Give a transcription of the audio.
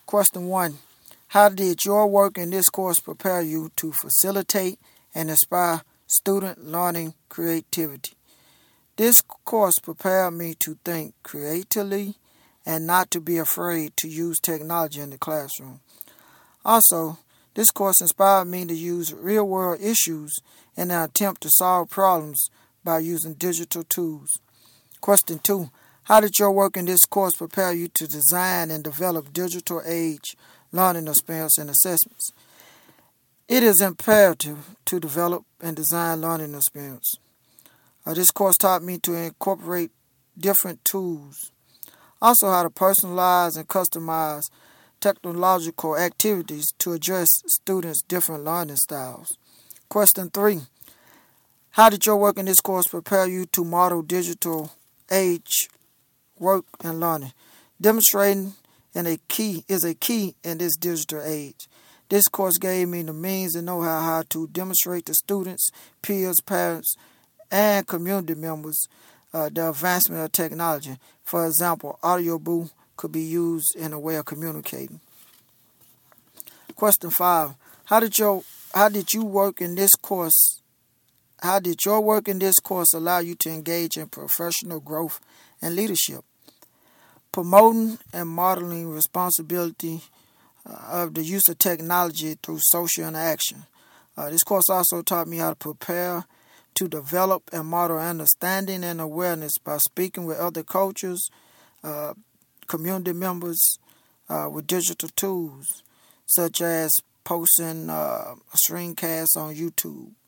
Question 1. How did your work in this course prepare you to facilitate and inspire student learning creativity? This course prepared me to think creatively and not to be afraid to use technology in the classroom. Also, this course inspired me to use real-world issues in an attempt to solve problems by using digital tools. Question 2. How did your work in this course prepare you to design and develop digital age learning experience and assessments? It is imperative to develop and design learning experience. This course taught me to incorporate different tools. Also, how to personalize and customize technological activities to address students' different learning styles. Question 3. How did your work in this course prepare you to model digital age work and learning? Demonstrating is a key in this digital age. This course gave me the means and know-how how to demonstrate to students, peers, parents, and community members the advancement of technology. For example, audio booth could be used in a way of communicating. Question 5. How did your work in this course allow you to engage in professional growth and leadership? Promoting and modeling responsibility of the use of technology through social interaction. This course also taught me how to prepare to develop and model understanding and awareness by speaking with other cultures, community members with digital tools, such as posting a screencast on YouTube.